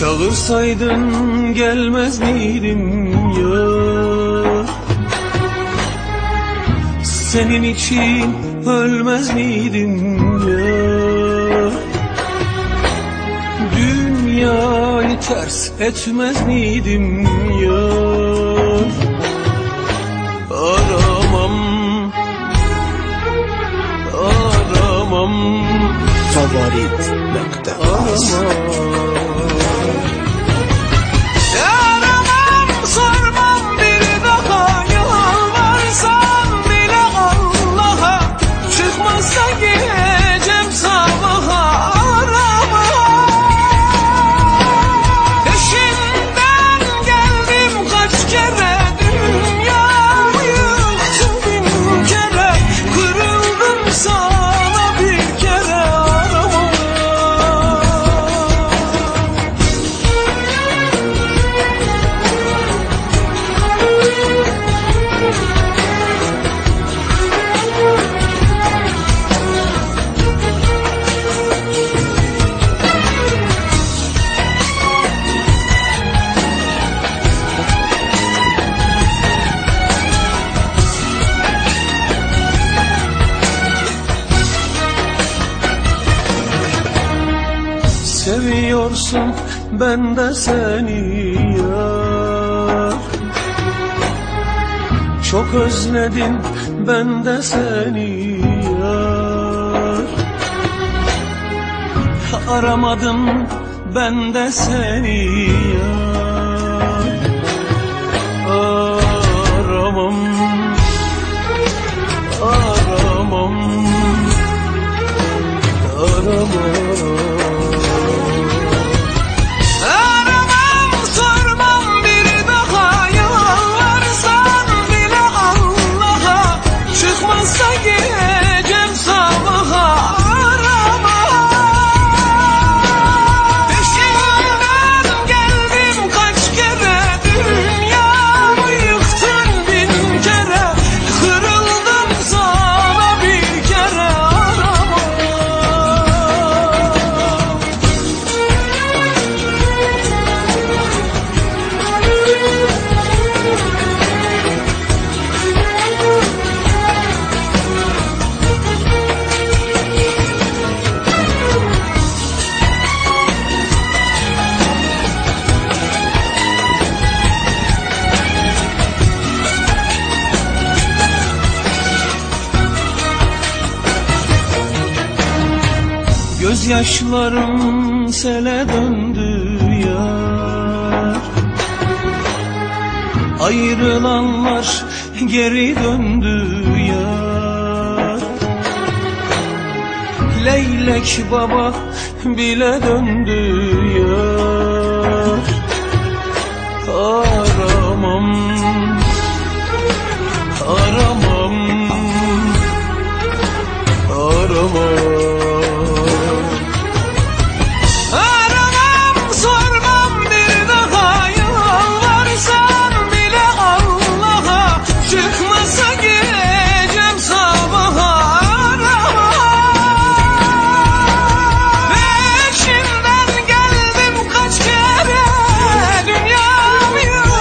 Çağırsaydın gelmez miydim ya? Senin için ölmez miydim ya? Dünyayı ters etmez miydim ya? Aramam, aramam, Favorit.az Seviyorsun ben de seni yar. Çok özledim ben de seni yar. Aramadım ben de seni yar. Aramam, aramam, aramam. Gözyaşlarım sele döndü yar. Ayrılanlar geri döndü yar. Leylek baba bile döndü yar. Aramam, aramam, aramam. Peşinden geldim kaç kere, dünyamı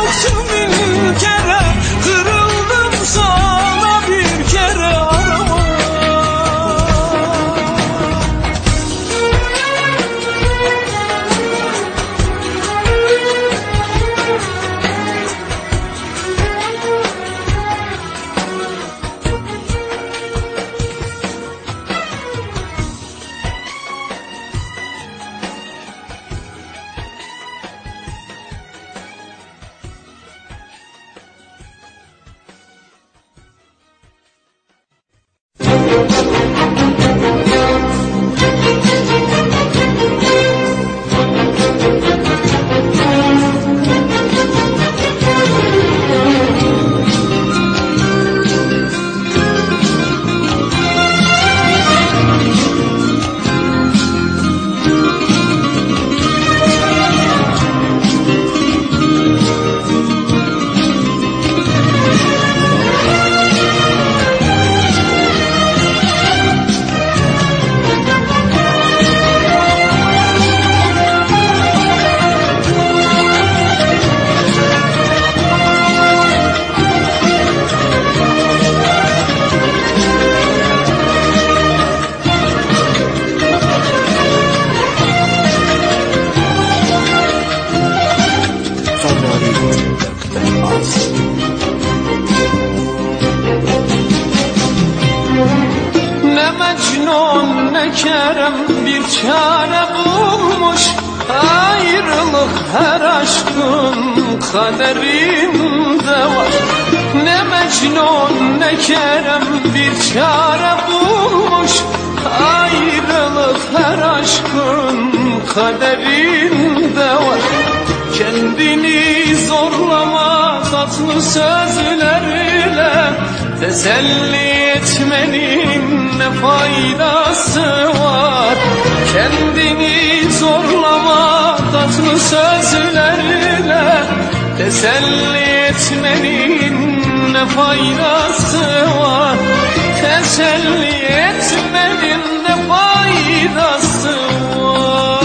kaderinde var. Ne Mecnun ne Kerem bir çare bulmuş, ayrılık her aşkın kaderinde var. Kendini zorlama tatlı sözlerle, teselli etmenin ne faydası var? Kendini zorlama tatlı sözlerle, teselli etmenin ne faydası var? Teselli etmenin ne faydası var?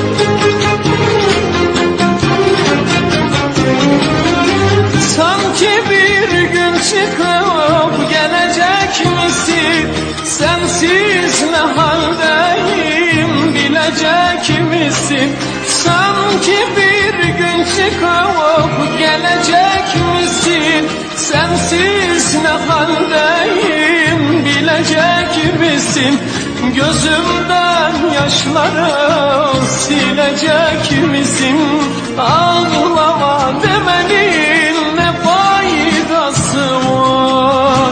Sanki bir gün çıkıp gelecek misin? Sensiz ne haldeyim bilecek misin? Sanki bir gün çıkıp gelecek misin? Sensiz ne haldeyim bilecek misin? Gözümden yaşları silecek misin? Ağlama demenin ne faydası var?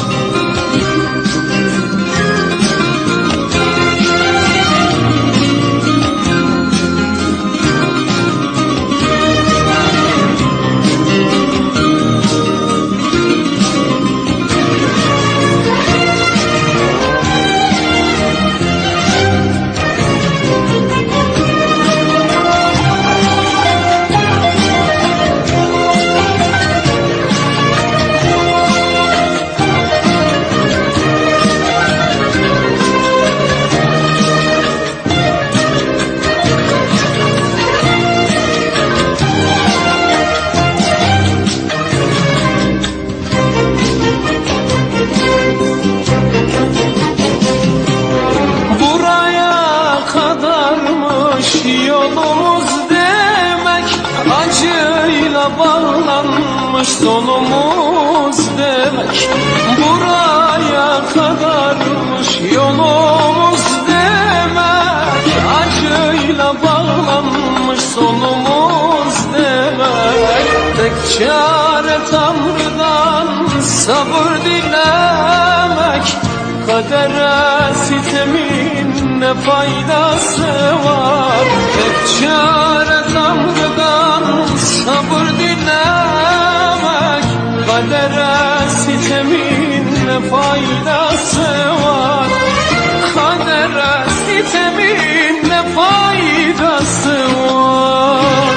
Yolumuz demek, acıyla bağlanmış sonumuz demek. Buraya kadarmış yolumuz demek, acıyla bağlanmış sonumuz demek. Tek çare Tanrı'dan sabır dilemek, kadere sitemin ne faydası var? Tek çare Tanrı'dan sabır dilemek, kadere sitemin ne faydası var? Kadere sitemin ne faydası var?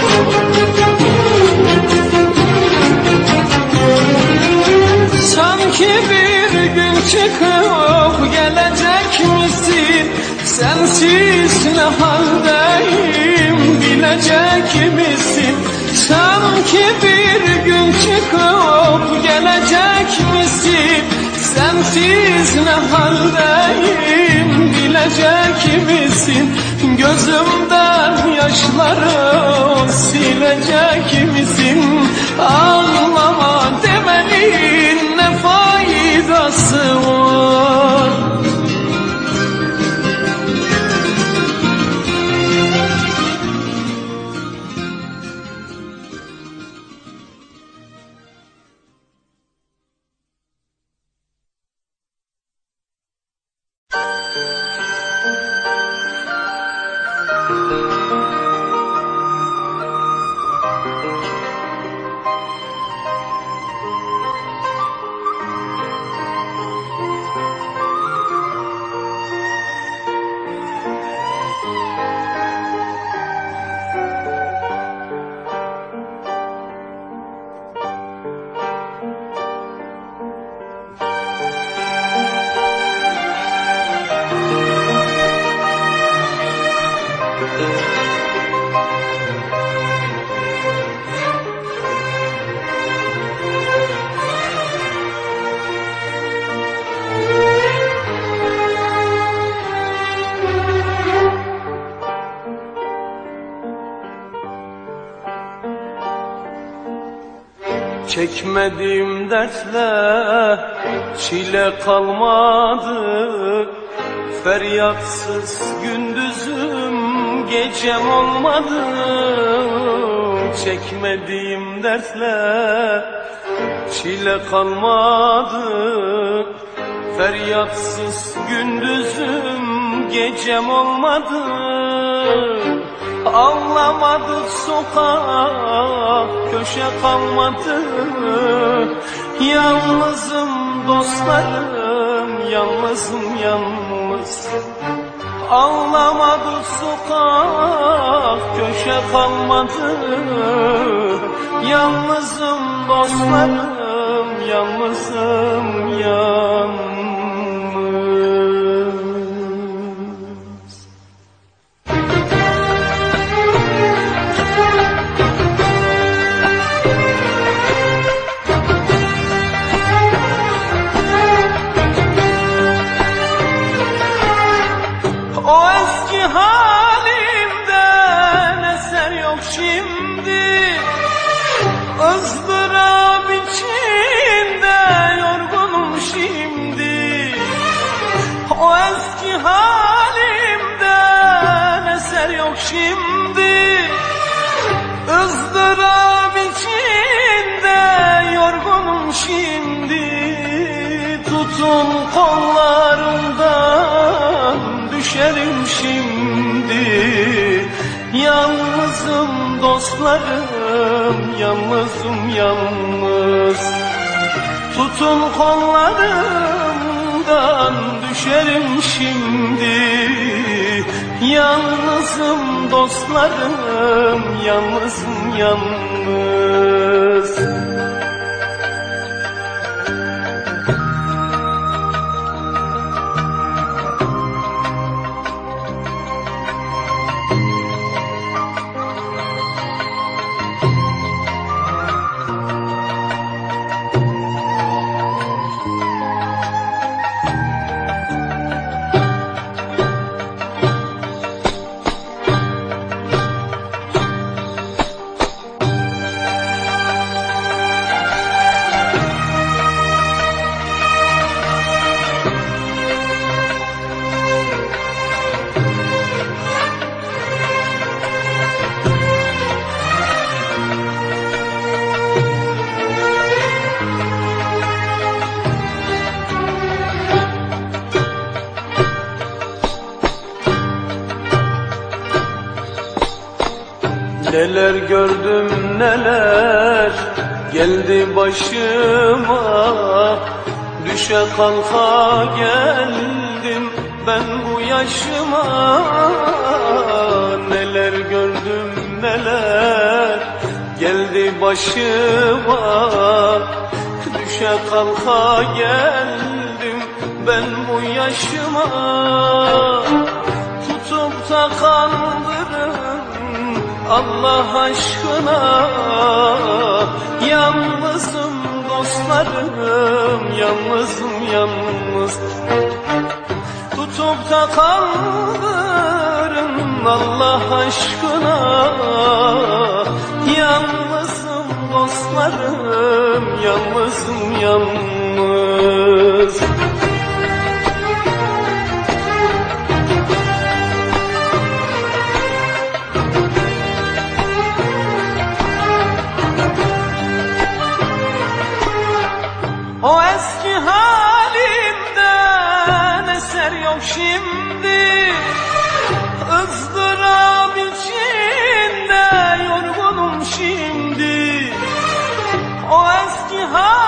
Sanki bir gün çıkıp gelecek misin? Sensiz ne haldeyim bilecek misin? Sanki bir gün çıkıp gelecek misin? Sensiz ne haldeyim bilecek misin? Gözümden yaşları silecek misin? Ağlama demenin ne faydası var? Çekmediğim dertle çile kalmadı, feryatsız gündüzüm gecem olmadı, çekmediğim dertle çile kalmadı. Feryatsız gündüzüm gecem olmadı, ağlamadık sokak köşe kalmadı. Yalnızım dostlarım, yalnızım yalnız. Ağlamadık sokak köşe kalmadı. Yalnızım dostlarım, yalnızım yalnız. O eski halimden eser yok şimdi, ızdırap içinde yorgunum şimdi. O eski halimden eser yok şimdi, ızdırap içinde yorgunum şimdi. Tutun kollarımdan düşerim şimdi. Yalnızım dostlarım, yalnızım yalnız. Tutun kollarımdan düşerim şimdi. Yalnızım dostlarım, yalnızım yalnız. Neler gördüm neler geldi başıma, düşe kalka geldim ben bu yaşıma. Neler gördüm neler geldi başıma, düşe kalka geldim ben bu yaşıma. Tutup da kandırın Allah aşkına, yalnızım dostlarım, yalnızım yalnız. Tutup da kaldırın Allah aşkına, yalnızım dostlarım, yalnızım yalnız. O eski halimden eser yok şimdi, ızdırap içinde yorgunum şimdi. O eski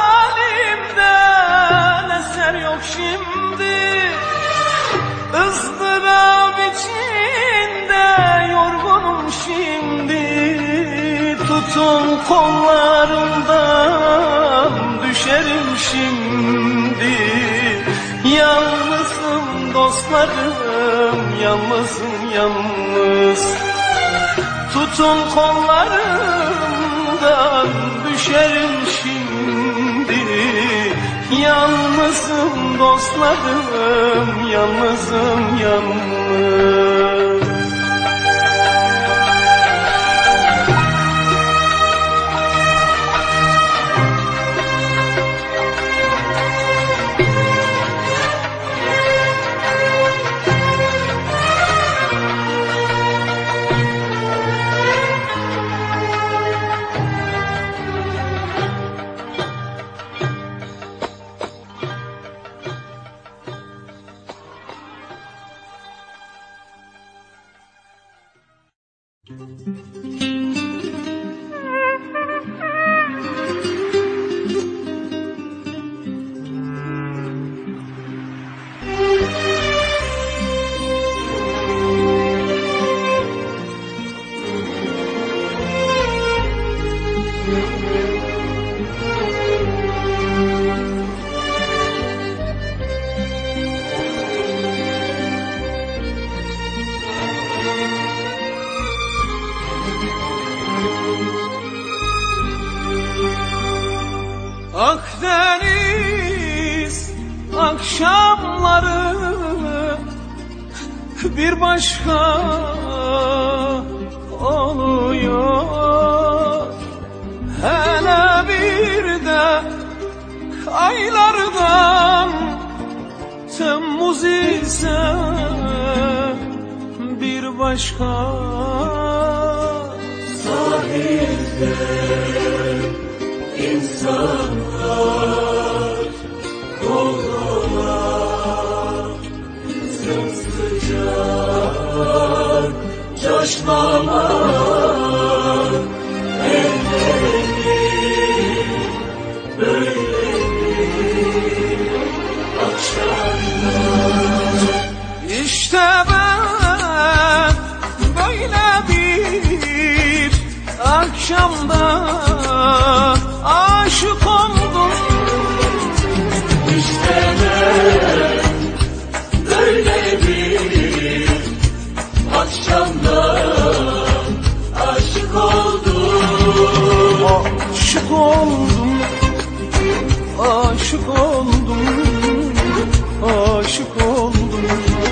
halimden eser yok şimdi, ızdırap içinde yorgunum şimdi. Tutun kollarımdan düşerim şimdi. Yalnızım dostlarım, yalnızım yalnız. Tutun kollarımdan düşerim şimdi. Yalnızım dostlarım, yalnızım yalnız. Akdeniz akşamları bir başka oluyor. Hele bir de aylardan Temmuz ise bir başka. Sahilde İnsanlar doldular, sımsıcak coşmalar. Elleri böyledir akşamlar. İşte ben böyle bir akşamda aşık oldum. İşte ben böyle bir akşamda aşık oldum. Aşık oldum, aşık oldum, aşık oldum,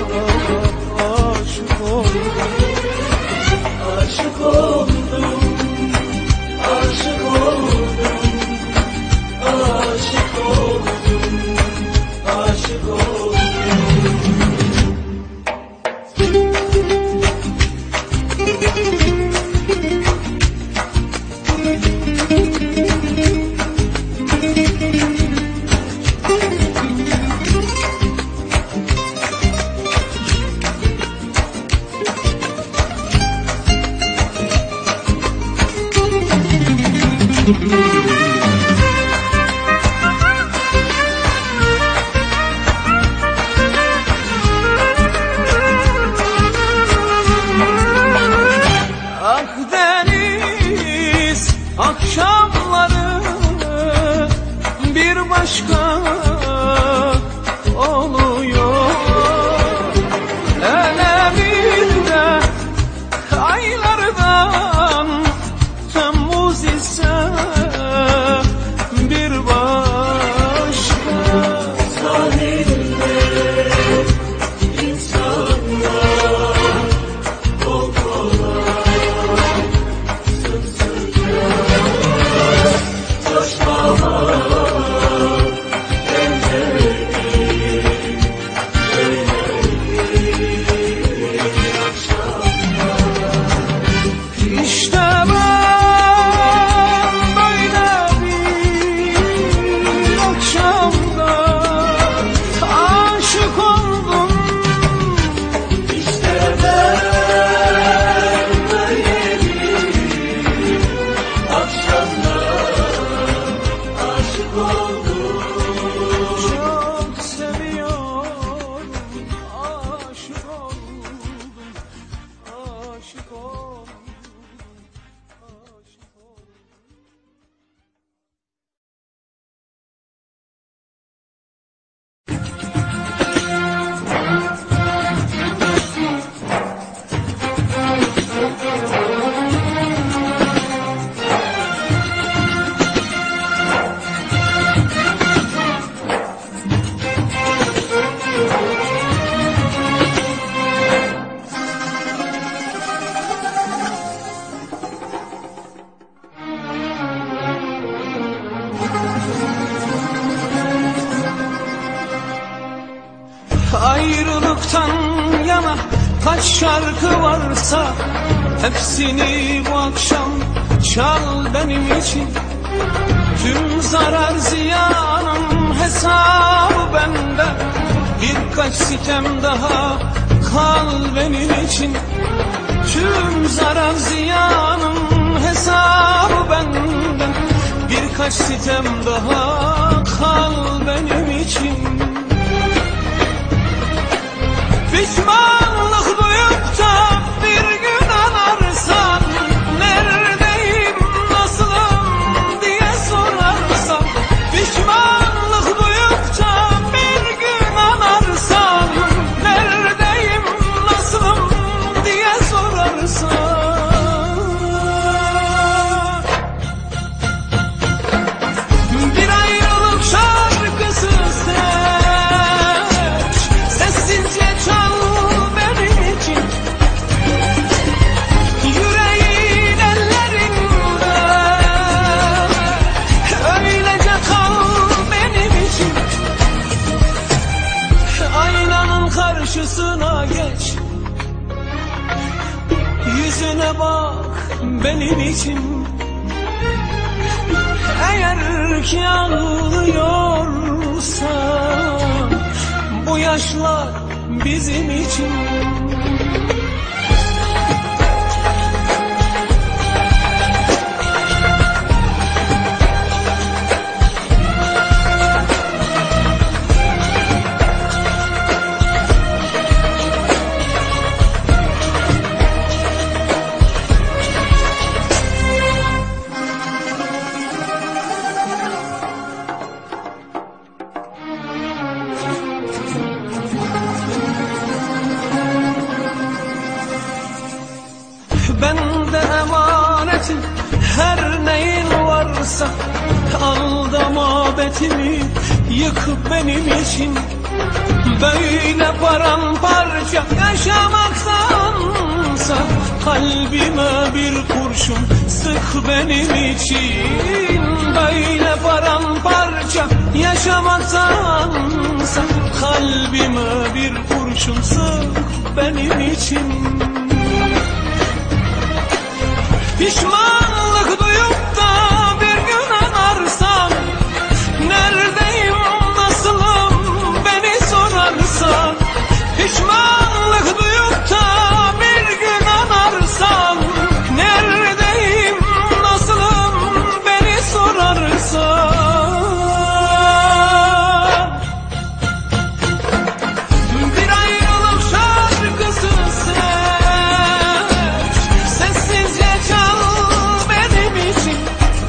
aşık oldum, aşık oldum, aşık oldum. Aşık oldum, aşık oldum. Akdeniz akşamları bir başka oluyor. Hele bir de aylardan Temmuz ise bir başka. Sahilde insanlar doldular, sımsıcak coşmalar. Elleri böyledir akşamlar. İşte ben böyle bir akşamda aşık oldum. İşte ben böyle bir akşamda aşık oldum. Çok seviyorum, aşık oldum, aşık oldum. Ayrılıktan yana kaç şarkı varsa hepsini bu akşam çal benim için. Tüm zarar ziyanın hesabı bende. Birkaç sitem daha kal benim için. Tüm zarar zarar ziyanın hesabı benden. Birkaç sitem daha kal benim için. Pişmanlık duyup da bir gün anarsan, neredeyim, nasılım diye sorarsan. Pişmanlık duyup da bir gün anarsan, neredeyim, nasılım diye sorarsan. Bir ayrılık şarkısı seç, sessizce çal benim için. Yüreğin ellerinde öylece kal benim için. Aynanın karşısına geç, yüzüne bak benim için. Eğer ki ağlıyorsan, bu yaşlar bizim için. Bende emanetin her neyin varsa, aldama betimi yık benim için. Böyle paramparça yaşamaktansa, kalbime bir kurşun sık benim için. Böyle paramparça yaşamaktansa, kalbime bir kurşun sık benim için. Pişmanlık duyup da bir gün anarsan, neredeyim, nasılım beni sorarsan. Pişmanlık duyup da bir gün anarsan, neredeyim, nasılım beni sorarsan. Bir ayrılık şarkısı seç, sessizce çal benim için.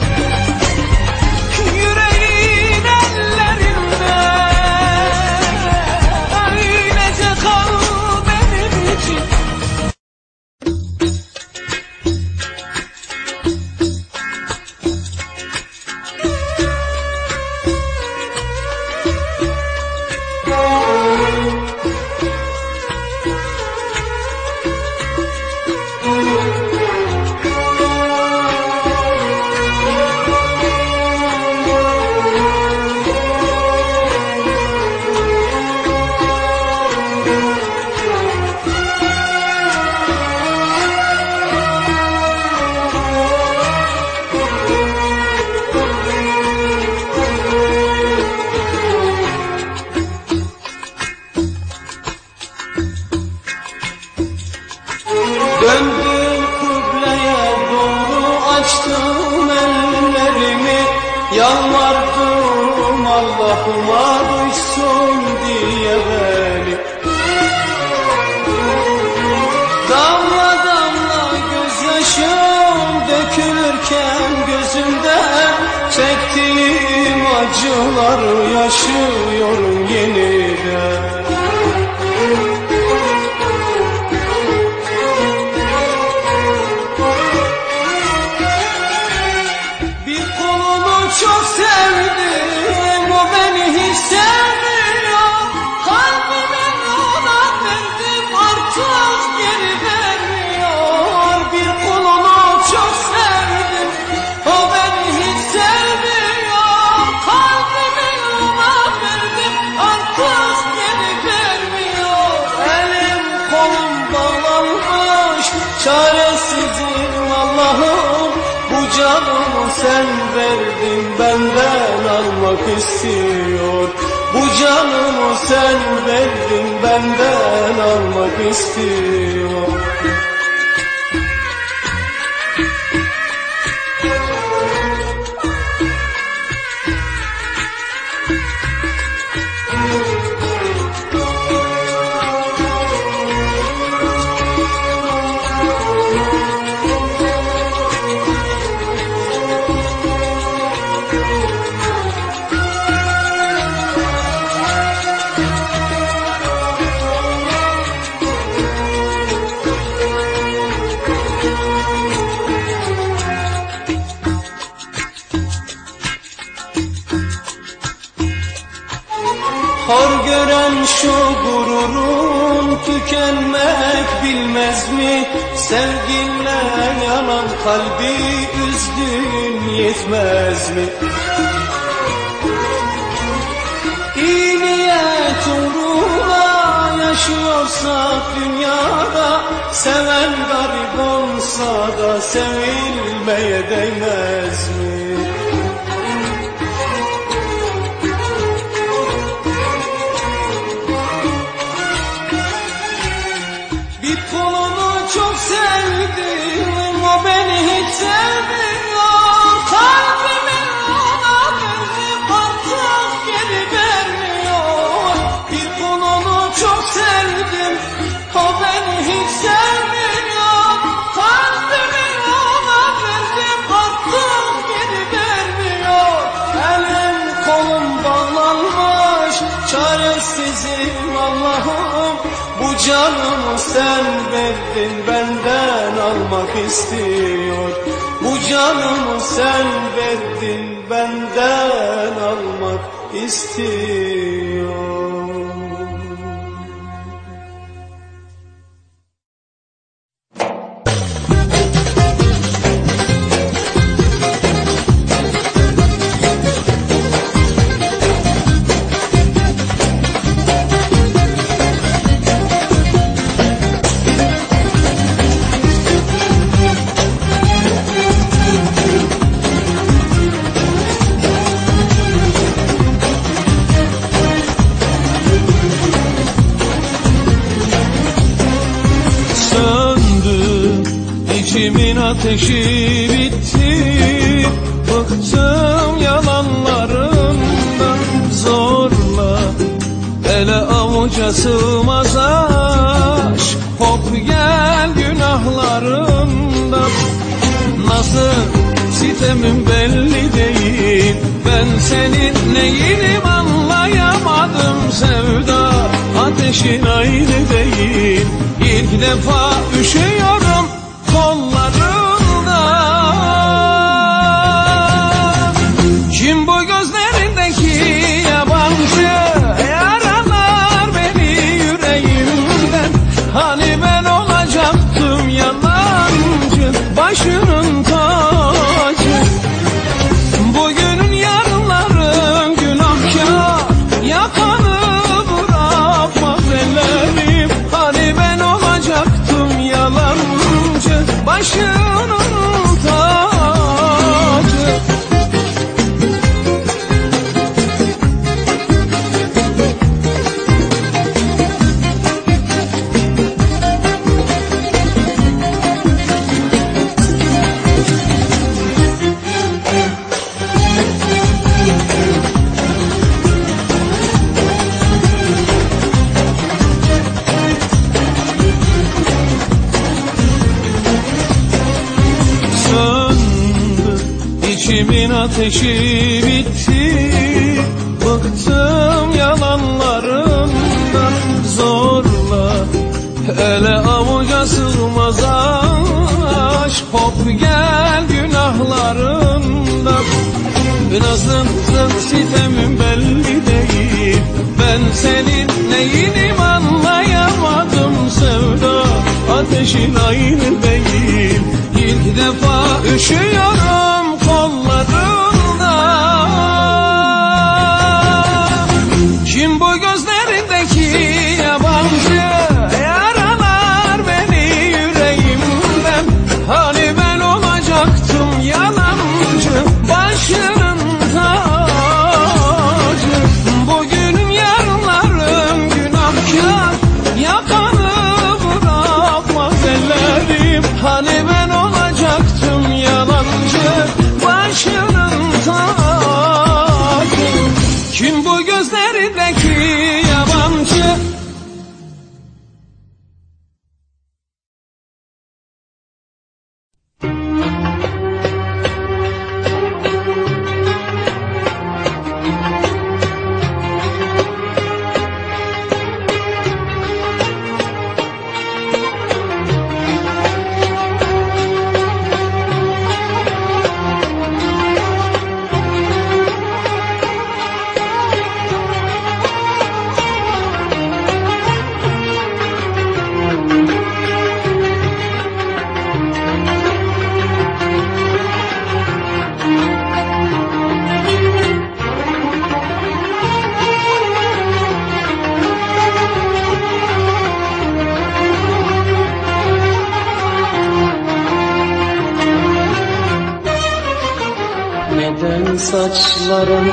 Yüreğin ellerinde öylece kal benim için. Döndüm kıbleye doğru, açtım ellerimi. Yalvardım Allah'ıma duysun diye beni. Damla damla gözyaşım dökülürken gözümden, çektiğim acıları yaşıyorum yeniden. Çok sevdim, o beni hiç sevmiyor. Kalbimi ona verdim, artık geri vermiyor. Bir kulunu çok sevdim, o beni hiç sevmiyor. Kalbimi ona verdim, artık geri vermiyor. Elim kolum bağlanmış, çaresizim Allah'ım. Bu canımı sen verdin, benden almak istiyor. Bu canımı sen verdin, benden almak istiyor. şu gururun tükenmek bilmez mi? Sevginle yanan kalbi üzdün yetmez mi? İyi niyet uğruna yaşıyorsak dünyada, seven garip olsa da sevilmeye değmez mi? Çok sevdim, o beni hiç sevmiyor. Kalbimin ona verdim, artık geri vermiyor. Bir kulunu çok sevdim, o beni hiç sevmiyor. Kalbimin ona verdim, artık geri vermiyor. Elim kolum bağlanmış, çaresizim Allah'ım. Bu canımı sen verdin, benden almak istiyor. Bu canımı sen verdin, benden almak istiyor. İçimin ateşi bitti, bıktım yalanlarından. Zorla ele avuca sığmaz aşk, hop gel günahlarından. Nasıl sitemim belli değil, ben senin neyinim anlayamadım. Sevda ateşin aynı değil, ilk defa üşüyorum kollarında. Kim bu gözlerindeki yabancı, yaralar beni yüreğimden. Hani ben olacaktım yalancı, başının tacı. Bugünün yarınların günahkar, yakanı bırakmaz ellerim. Hani ben olacaktım yalancı, başının tacı. İçimin ateşi bitti, bıktım yalanlarından. Zorla ele avuca sığmaz aşk, hop gel günahlarından. Nazımsın sitemim belli değil, ben senin neyinim anlayamadım. Sevda ateşin aynı değil, ilk defa üşüyorum kollarında. Kim bu gözlerindeki yabancı, yaralar beni yüreğimden. Hani ben olacaktım yalancı, başının tacı. Bugünün yarınların günahkar, yakanı bırakmaz ellerim. Hani ben olacaktım yalancı, başının tacı. Kim bu gözlerindeki yabancı? saçların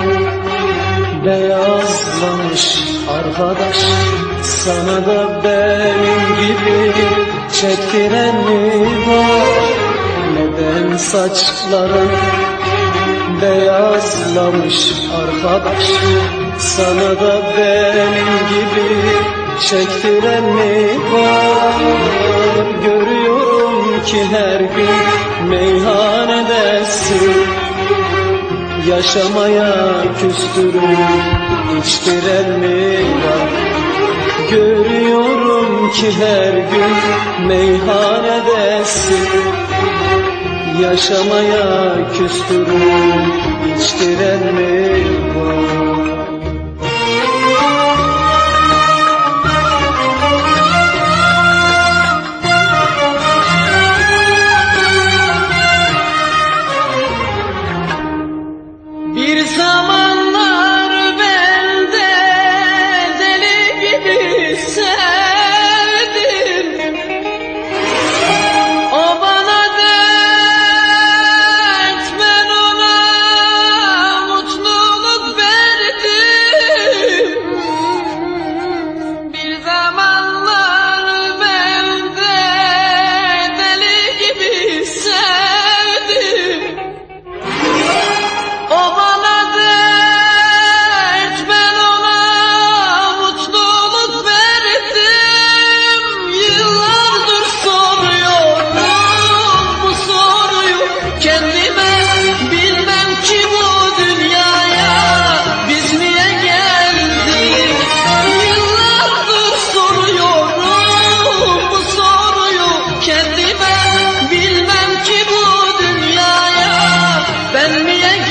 beyazlamış arkadaş, sana da benim gibi çektiren mi var? Neden saçların beyazlamış arkadaş, sana da benim gibi çektiren mi var? Görüyorum ki her gün meyhanedesin, yaşamaya küstürüp içtiren mi var? Görüyorum ki her gün meyhanedesin, yaşamaya küstürüp içtiren mi var? Bir zamanlar ben de deli gibi sevdim. O bana dert, ben ona mutluluk verdim. Bir zamanlar ben de deli gibi sevdim. O bana dert, ben ona mutluluk verdim. Yıllardır soruyorum bu soruyu kendime, bilmem ki bu dünyaya biz niye geldik? Yıllardır soruyorum bu soruyu kendime, bilmem ki bu dünyaya ben niye geldim?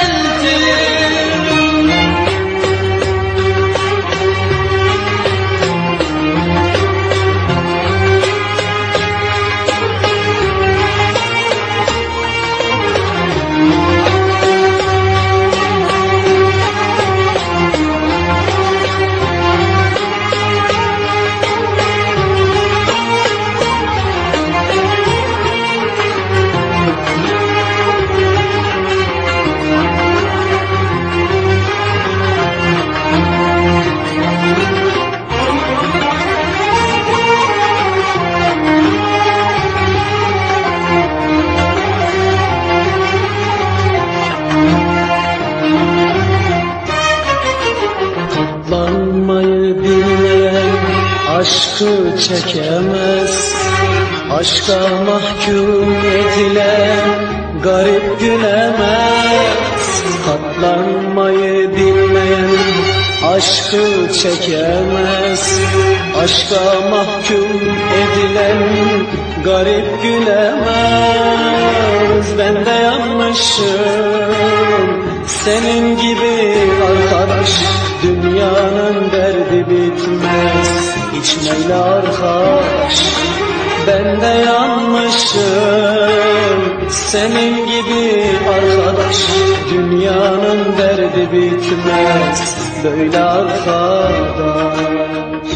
Katlanmayı bilmeyen aşkı çekemez, aşka mahkum edilen garip gülemez. Katlanmayı bilmeyen aşkı çekemez, aşka mahkum edilen garip gülemez. Ben de yanmışım senin gibi arkadaş, dünyanın derdi bitmez içmeyle arkadaş. Ben de yanmışım senin gibi arkadaş, dünyanın derdi bitmez böyle arkadaş.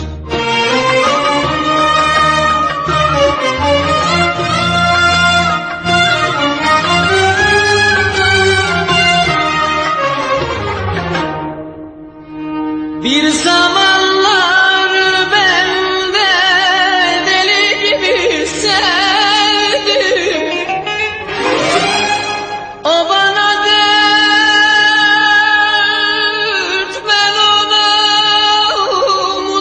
Bir zamanlar ben de deli gibi sevdim. O bana dert, ben ona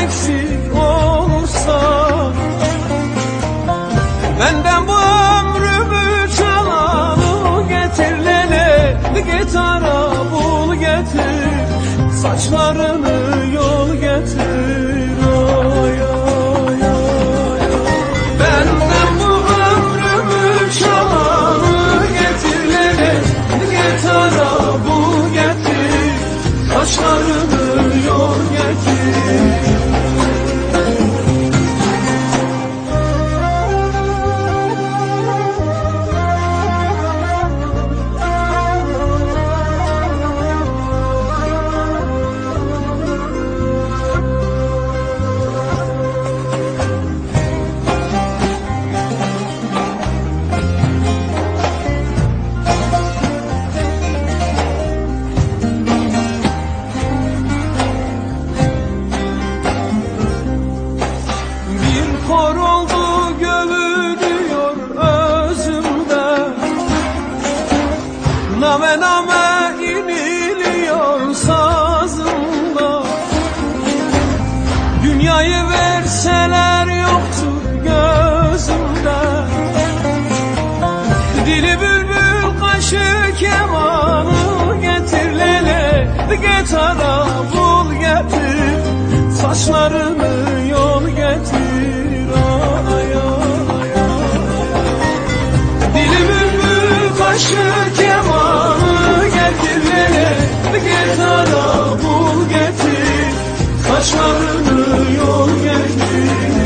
eksik olursa, benden bu ömrümü çalanı getir lele, gitara bul getir, saçlarını yol getir. Ay, ay, ay, ay. Benden bu ömrümü çalanı getir lele, gitara bul getir, saçlarını yol getir. Kor oldu gövülüyor özümde, name name iniliyor sazımda. Dünyayı verseler yoktur gözümde, dili bülbül kaşı kemanı getir lele, gitara bul getir, saçlarını yol getir. Kaşı kemanı getir lele, gitara bul getir, saçlarını yol getir.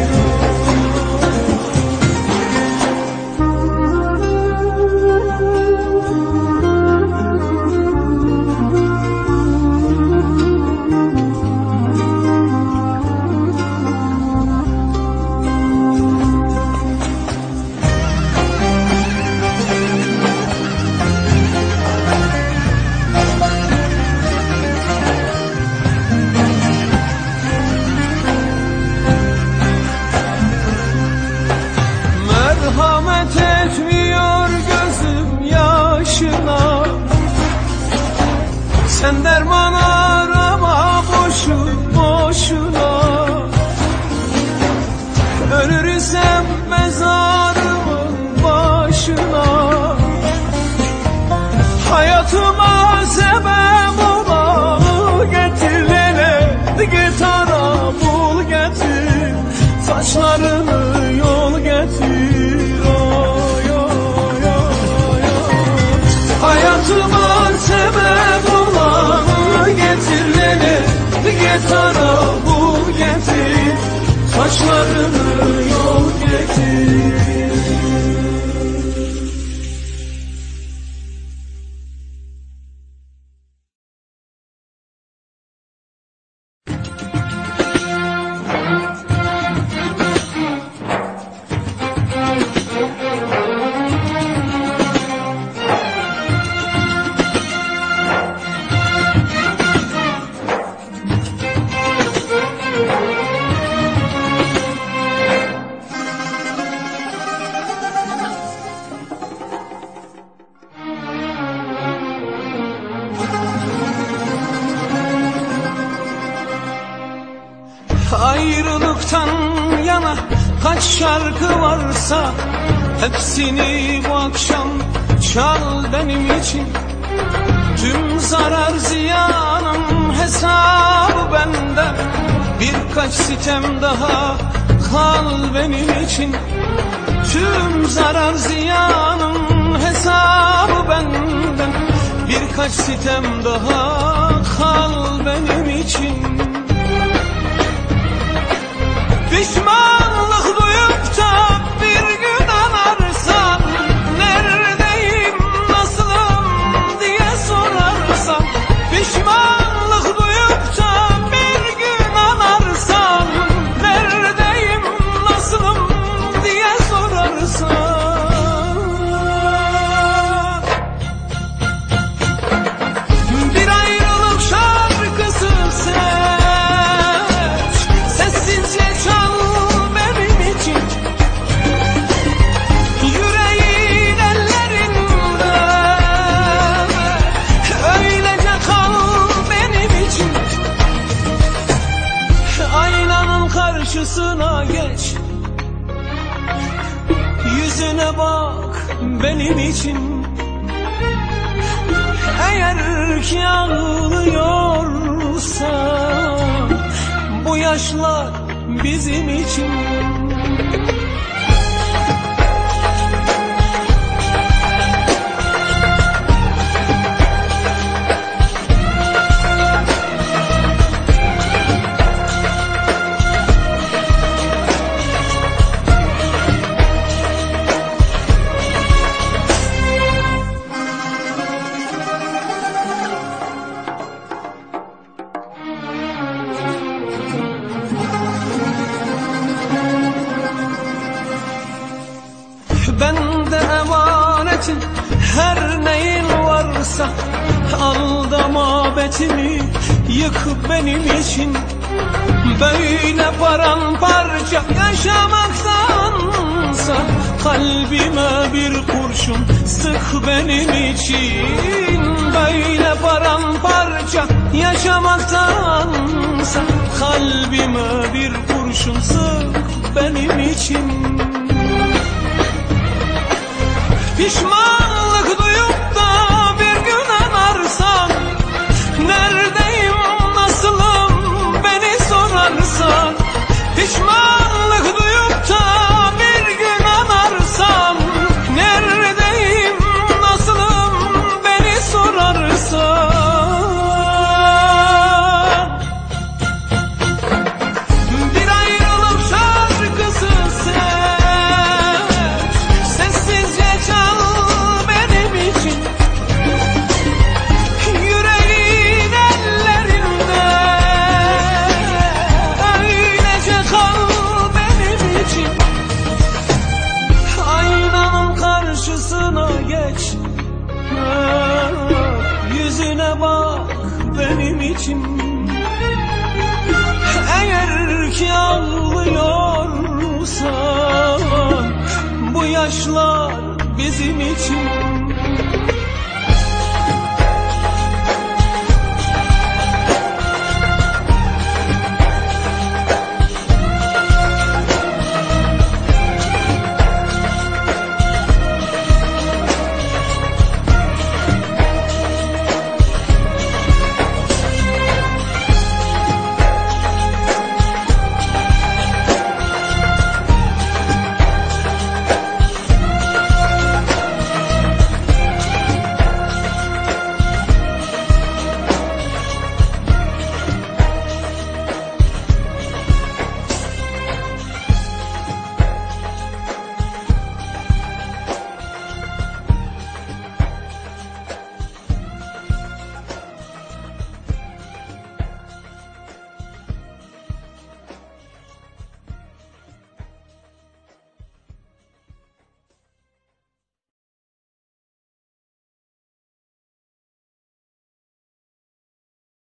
Merhamet etmiyor gözüm yaşına, sen derman arama boşu boşuna. Ölür isem mezarımın başına, hayatıma sebep olanı getir lele, gitara bul getir, saçlarını yol getir. Hayatıma sebep olanı getir lele, gitara bul getir, saçlarını yol getir. Ayrılıktan yana kaç şarkı varsa, hepsini bu akşam çal benim için. Tüm zarar ziyanın hesabı benden, birkaç sitem daha kal benim için. Tüm zarar ziyanın hesabı benden, birkaç sitem daha kal benim için. Pişmanlık duyup da bir gün anarsan, neredeyim, nasılım diye sorarsan. Pişmanlık duyup da bir gün anarsan, neredeyim, nasılım diye sorarsan. Bir ayrılık şarkısı seç, sessizce çal benim için. Eğer ki ağlıyorsa bu yaşlar bizim için. Bende emanetin her neyin varsa, al da mabetimi yık benim için. Böyle paramparça yaşamaktansa kalbime bir kurşun sık benim için. Böyle paramparça yaşamaktansa kalbime bir kurşun sık benim için. Pişmanlık duyup da bir gün anarsan, neredeyim, nasılım beni sorarsan. Pişmanlık duyup da bir gün anarsan, neredeyim, nasılım beni sorarsan. Bir ayrılık şarkısı sessizce çal benim için. Yüreğin ellerinde öylece kal benim için. Aynanın karşısına geç, yüzüne bak benim için. Eğer ki ağlıyorsan bu yaşlar bizim için.